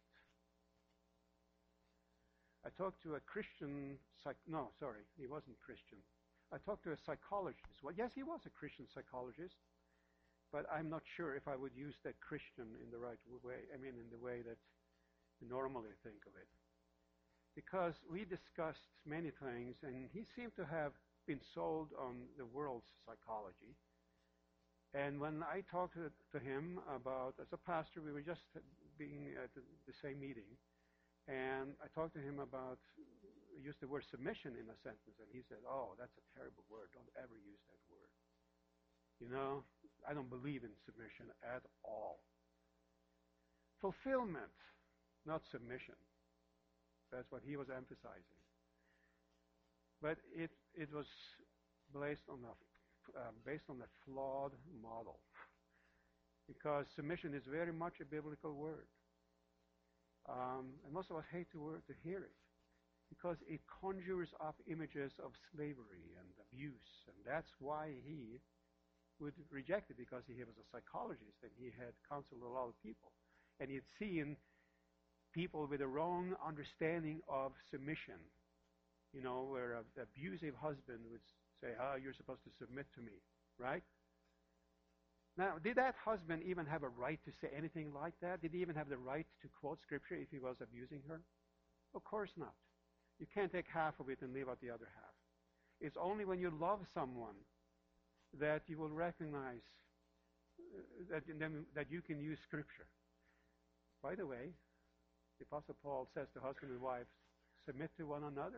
I talked to a Christian, psych- no, sorry, he wasn't Christian. I talked to a psychologist. Well, yes, he was a Christian psychologist, but I'm not sure if I would use that Christian in the right way, I mean in the way that you normally think of it. Because we discussed many things, and he seemed to have been sold on the world's psychology. And when I talked to, to him about, as a pastor, we were just being at the, the same meeting, and I talked to him about, used the word submission in a sentence, and he said, "Oh, that's a terrible word. Don't ever use that word. You know, I don't believe in submission at all." Fulfillment, not submission. That's what he was emphasizing. But it it was based on a uh, based on a flawed model, because submission is very much a biblical word, um, and most of us hate to word, to hear it, because it conjures up images of slavery and abuse, and that's why he would reject it, because he was a psychologist and he had counseled a lot of people, and he had seen people with a wrong understanding of submission. You know, where an abusive husband would say, "Ah, you're supposed to submit to me," right? Now, did that husband even have a right to say anything like that? Did he even have the right to quote scripture if he was abusing her? Of course not. You can't take half of it and leave out the other half. It's only when you love someone that you will recognize uh, that, that you can use scripture. By the way, the Apostle Paul says to husband and wife, submit to one another.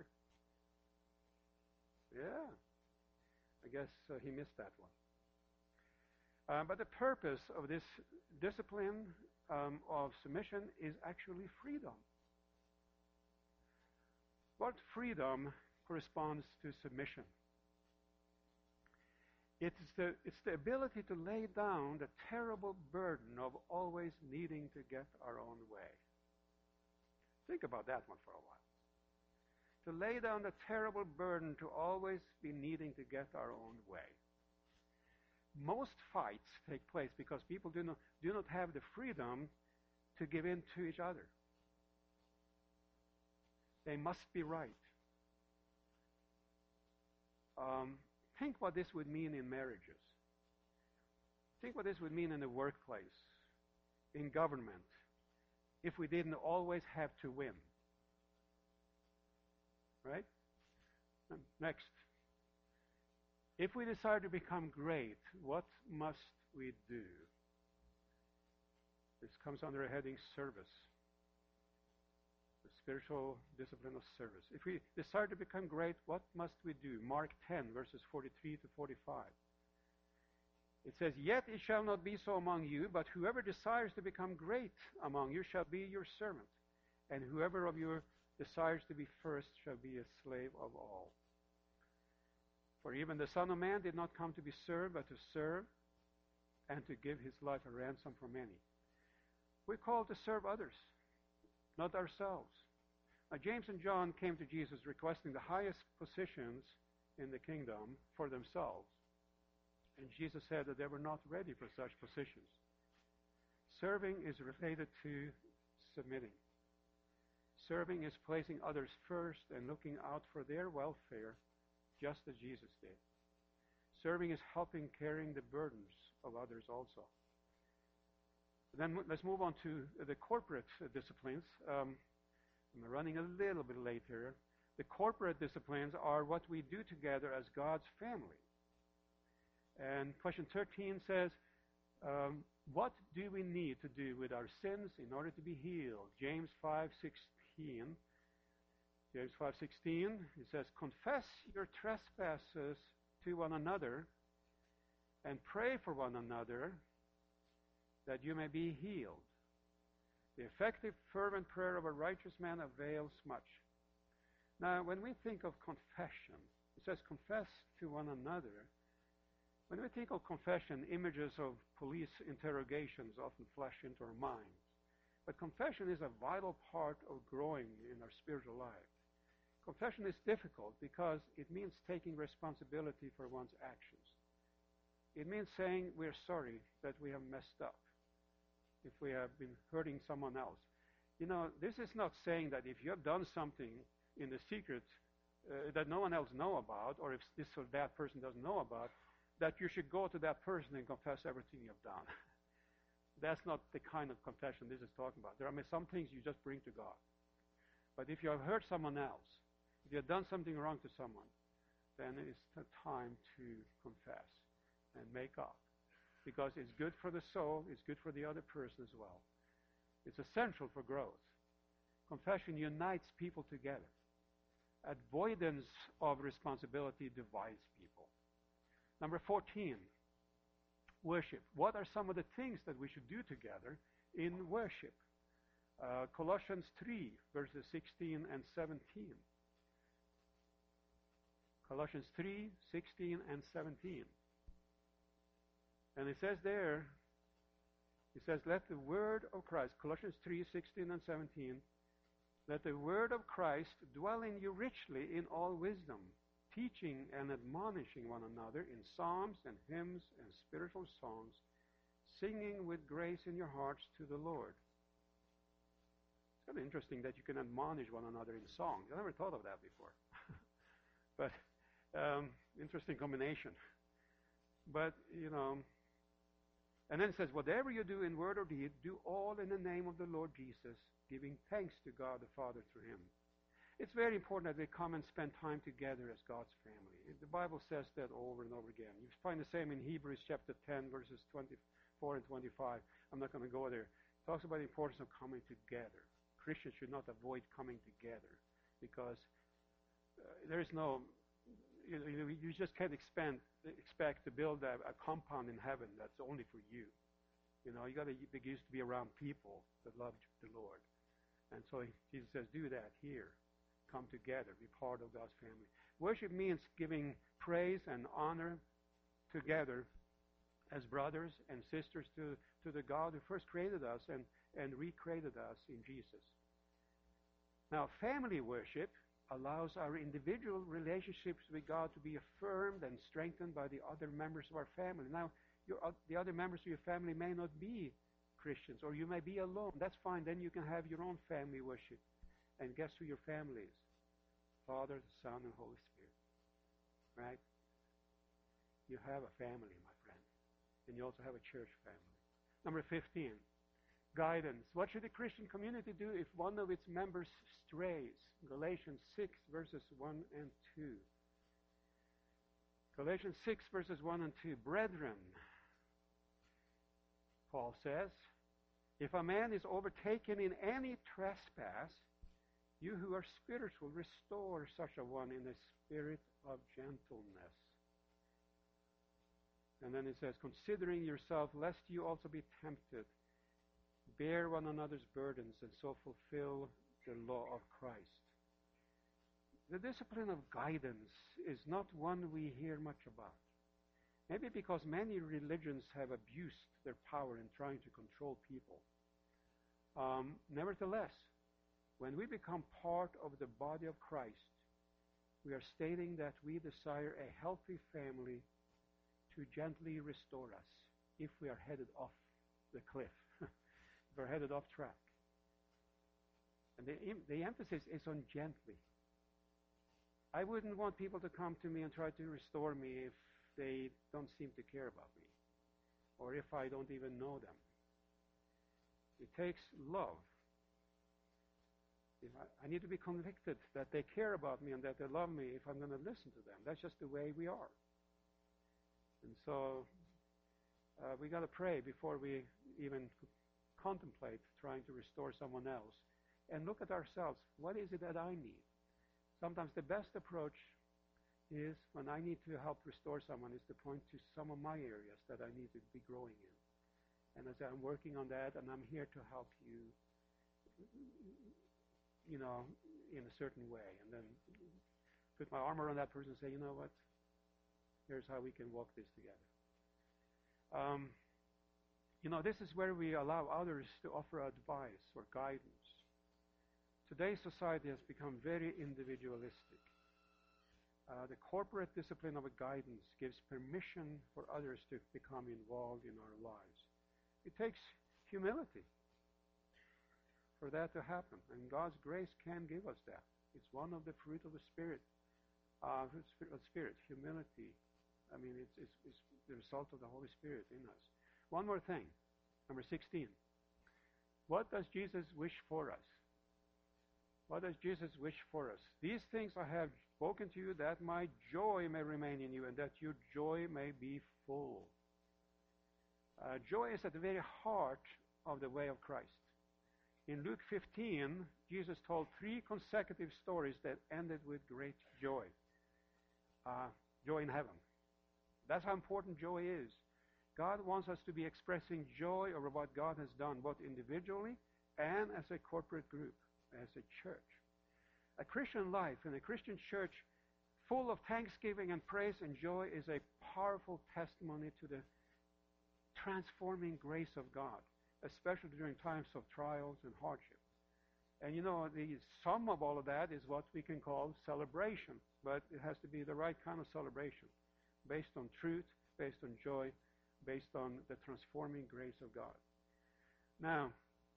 Yeah. I guess uh, he missed that one. Uh, but the purpose of this discipline um, of submission is actually freedom. What freedom corresponds to submission? It's the, it's the ability to lay down the terrible burden of always needing to get our own way. Think about that one for a while. To lay down the terrible burden to always be needing to get our own way. Most fights take place because people do not, do not have the freedom to give in to each other. They must be right. Um, think what this would mean in marriages. Think what this would mean in the workplace, in government, if we didn't always have to win. Right? Next. If we desire to become great, what must we do? This comes under a heading service. The spiritual discipline of service. If we desire to become great, what must we do? Mark ten, verses forty-three to forty-five. It says, "Yet it shall not be so among you, but whoever desires to become great among you shall be your servant. And whoever of your desires to be first shall be a slave of all. For even the Son of Man did not come to be served, but to serve and to give his life a ransom for many. We're called to serve others, not ourselves. Now, James and John came to Jesus requesting the highest positions in the kingdom for themselves. And Jesus said that they were not ready for such positions. Serving is related to submitting. Serving is placing others first and looking out for their welfare, just as Jesus did. Serving is helping carrying the burdens of others also. Then let's move on to the corporate disciplines. Um, I'm running a little bit late here. The corporate disciplines are what we do together as God's family. And question thirteen says, um, what do we need to do with our sins in order to be healed? James five sixteen. James five sixteen, it says, confess your trespasses to one another and pray for one another that you may be healed. The effective, fervent prayer of a righteous man avails much. Now, when we think of confession, it says confess to one another. When we think of confession, images of police interrogations often flash into our minds. But confession is a vital part of growing in our spiritual life. Confession is difficult because it means taking responsibility for one's actions. It means saying we're sorry that we have messed up, if we have been hurting someone else. You know, this is not saying that if you have done something in the secret uh, that no one else know about, or if this or that person doesn't know about, that you should go to that person and confess everything you've done. That's not the kind of confession this is talking about. There are some things you just bring to God. But if you have hurt someone else, if you have done something wrong to someone, then it's the time to confess and make up. Because it's good for the soul, it's good for the other person as well. It's essential for growth. Confession unites people together. Avoidance of responsibility divides people. Number fourteen, worship. What are some of the things that we should do together in worship? Uh, Colossians three, verses sixteen and seventeen. Colossians three, sixteen and seventeen. And it says there, it says, let the word of Christ, Colossians three, sixteen and seventeen, let the word of Christ dwell in you richly in all wisdom, teaching and admonishing one another in psalms and hymns and spiritual songs, singing with grace in your hearts to the Lord. It's kind of interesting that you can admonish one another in songs. I never thought of that before. But um, interesting combination. But, you know, and then it says, whatever you do in word or deed, do all in the name of the Lord Jesus, giving thanks to God the Father through him. It's very important that we come and spend time together as God's family. The Bible says that over and over again. You find the same in Hebrews chapter ten, verses twenty-four and twenty-five. I'm not going to go there. It talks about the importance of coming together. Christians should not avoid coming together because uh, there is no, you, know, you just can't expand, expect to build a, a compound in heaven that's only for you. You know, you got to be used to be around people that love the Lord. And so Jesus says, do that here. Come together, be part of God's family. Worship means giving praise and honor together as brothers and sisters to, to the God who first created us and, and recreated us in Jesus. Now, family worship allows our individual relationships with God to be affirmed and strengthened by the other members of our family. Now, your, uh, the other members of your family may not be Christians, or you may be alone. That's fine. Then you can have your own family worship. And guess who your family is? Father, Son, and Holy Spirit. Right? You have a family, my friend. And you also have a church family. Number fifteen, guidance. What should the Christian community do if one of its members strays? Galatians six, verses one and two. Galatians six, verses one and two. Brethren, Paul says, if a man is overtaken in any trespass, you who are spiritual, restore such a one in a spirit of gentleness. And then it says, considering yourself, lest you also be tempted, bear one another's burdens and so fulfill the law of Christ. The discipline of guidance is not one we hear much about. Maybe because many religions have abused their power in trying to control people. Um, nevertheless, when we become part of the body of Christ, we are stating that we desire a healthy family to gently restore us if we are headed off the cliff, if we're headed off track. And the, the emphasis is on gently. I wouldn't want people to come to me and try to restore me if they don't seem to care about me, or if I don't even know them. It takes love. If I, I need to be convicted that they care about me and that they love me if I'm going to listen to them. That's just the way we are. And so uh, we got to pray before we even contemplate trying to restore someone else, and look at ourselves. What is it that I need? Sometimes the best approach is, when I need to help restore someone, is to point to some of my areas that I need to be growing in. And as I'm working on that, and I'm here to help you, you know, in a certain way. And then put my arm around that person and say, you know what, here's how we can walk this together. Um, you know, this is where we allow others to offer advice or guidance. Today's society has become very individualistic. Uh, the corporate discipline of a guidance gives permission for others to become involved in our lives. It takes humility for that to happen, and God's grace can give us that. It's one of the fruit of the Spirit. Uh, of Spirit, humility. I mean, it's, it's, it's the result of the Holy Spirit in us. One more thing, number sixteen. What does Jesus wish for us? What does Jesus wish for us? These things I have spoken to you, that my joy may remain in you, and that your joy may be full. Uh, joy is at the very heart of the way of Christ. In Luke fifteen, Jesus told three consecutive stories that ended with great joy. Uh, joy in heaven. That's how important joy is. God wants us to be expressing joy over what God has done, both individually and as a corporate group, as a church. A Christian life in a Christian church full of thanksgiving and praise and joy is a powerful testimony to the transforming grace of God, especially during times of trials and hardship. And you know, the sum of all of that is what we can call celebration, but it has to be the right kind of celebration, based on truth, based on joy, based on the transforming grace of God. Now,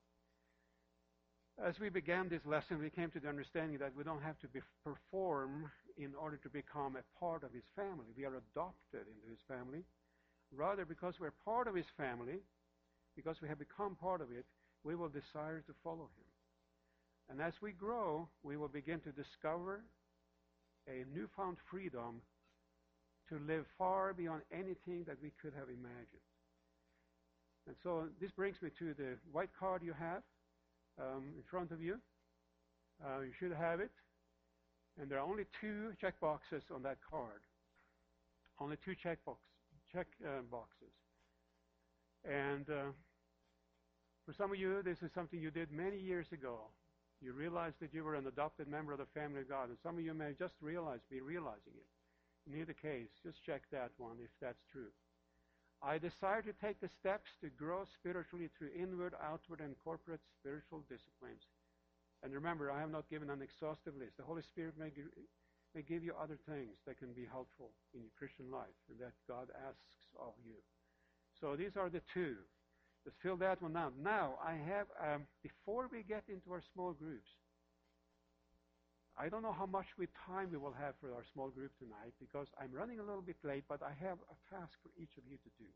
as we began this lesson, we came to the understanding that we don't have to be, perform in order to become a part of His family. We are adopted into His family. Rather, because we're part of His family, because we have become part of it, we will desire to follow Him. And as we grow, we will begin to discover a newfound freedom to live far beyond anything that we could have imagined. And so this brings me to the white card you have um, in front of you. Uh, you should have it. And there are only two check boxes on that card. Only two check, box, check uh, boxes. And uh, for some of you, this is something you did many years ago. You realized that you were an adopted member of the family of God. And some of you may just realize, be realizing it. In either case, just check that one if that's true. I desire to take the steps to grow spiritually through inward, outward, and corporate spiritual disciplines. And remember, I have not given an exhaustive list. The Holy Spirit may give, may give you other things that can be helpful in your Christian life and that God asks of you. So these are the two. Just fill that one out. Now, I have, um, before we get into our small groups, I don't know how much we time we will have for our small group tonight because I'm running a little bit late, but I have a task for each of you to do.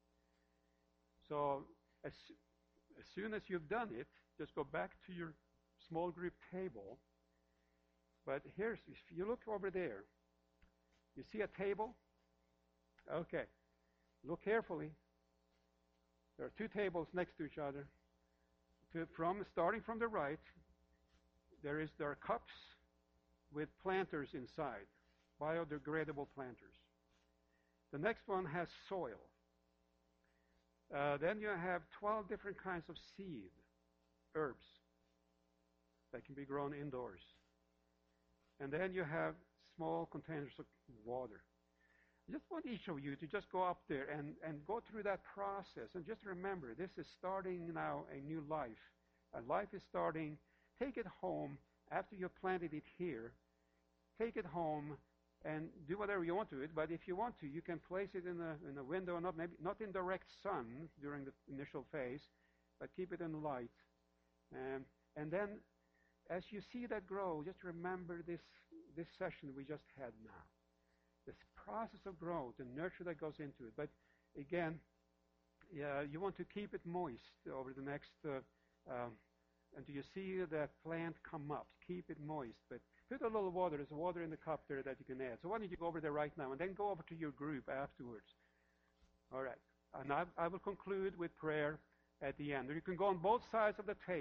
So as, as soon as you've done it, just go back to your small group table. But here's, if you look over there, you see a table? Okay. Look carefully. There are two tables next to each other. To, from starting from the right, there is there are cups with planters inside, biodegradable planters. The next one has soil. Uh, then you have twelve different kinds of seed, herbs, that can be grown indoors. And then you have small containers of water. I just want each of you to just go up there and, and go through that process. And just remember, this is starting now a new life. A life is starting. Take it home after you've planted it here. Take it home and do whatever you want to it. But if you want to, you can place it in a, in a window, not, maybe, not in direct sun during the initial phase, but keep it in light. Um, and then as you see that grow, just remember this, this session we just had now. This process of growth and nurture that goes into it. But again, yeah, you want to keep it moist over the next, uh, um, until you see that plant come up. Keep it moist. But put a little water. There's water in the cup there that you can add. So why don't you go over there right now and then go over to your group afterwards. All right. And I, I will conclude with prayer at the end. Or you can go on both sides of the table.